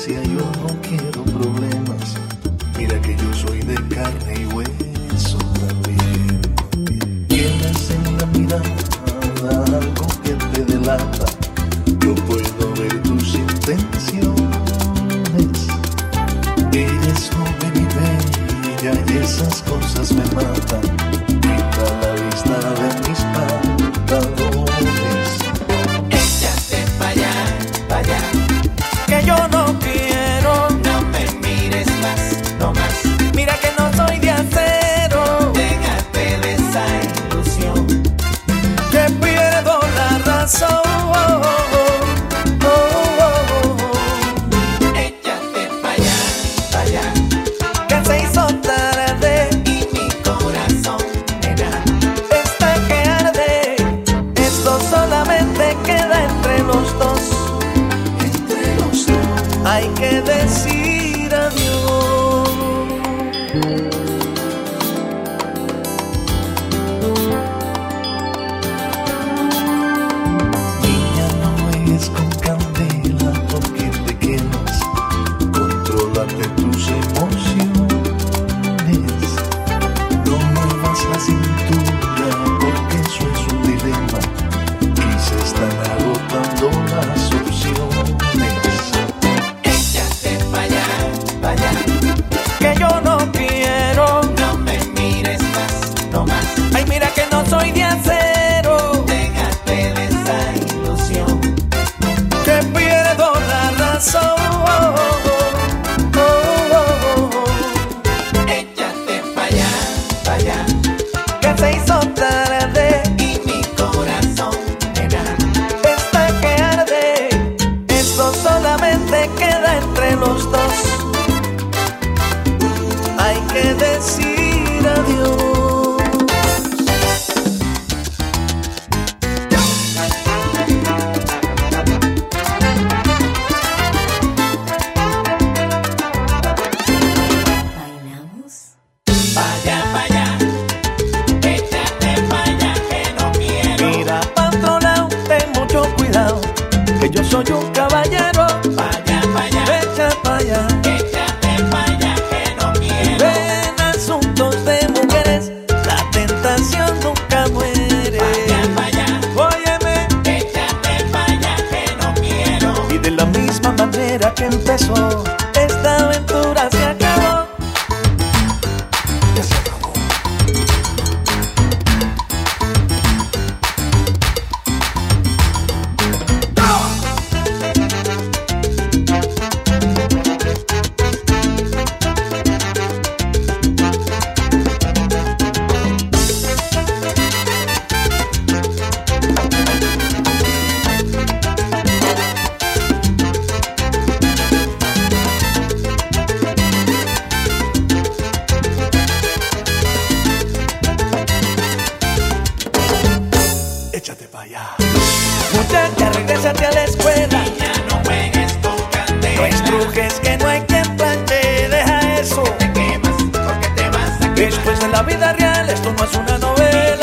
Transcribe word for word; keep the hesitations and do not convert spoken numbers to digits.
decía yo no quiero problemas. Mira que yo soy de carne y hueso también. Tienes en la mirada algo que te delata. Yo puedo ver tus intenciones. Eres joven y bella y esas cosas me matan. Quita la vista de mis pantalones. Échate pa' allá, pa' allá, que yo no quiero. no me mires más, no más. Mira que no soy de acero, Déjate de esa ilusión. que pierdo la razón. Échate pa' allá, pa' allá, Que se hizo tarde, y mi corazón, nena, está que arde. Esto solamente queda entre los dos. Entre los dos. Hay que decir adiós. Niña, no es con candela porque te quemas. Contrólate tus emociones. No muevas la cintura porque eso es un dilema. Y se están agotando las opciones. échate pa' allá, pa' allá, Que yo no quiero. no me mires más, no más. Ay, mira que no soy de acero, Déjate de esa ilusión. que pierdo la razón. Échate pa' allá, pa' allá, Que se hizo tarde, y mi corazón, nena, está que arde. Esto solamente queda entre los dos. Hay que decir adiós. Bailamos. pa' allá, pa' allá. Échate pa' allá que no quiero. Mira, patrona, ten mucho cuidado, que yo soy un caballero. Pa' allá, pa' allá, Echa pa' allá. échate pa' allá que no quiero. En asuntos de mujeres, la tentación nunca muere. Pa' allá, pa' allá, Óyeme, échate pa' allá que no quiero. y de la misma manera que empezó, esta aventura se acabó. Ya se acabó. Échate pa' allá. Muchacha, regrésate a la escuela. Ya no juegues con No candela. estrujes que no hay quien planche, deja eso. Te quemas porque te vas a quemar. Después de la vida real, esto no es una novela.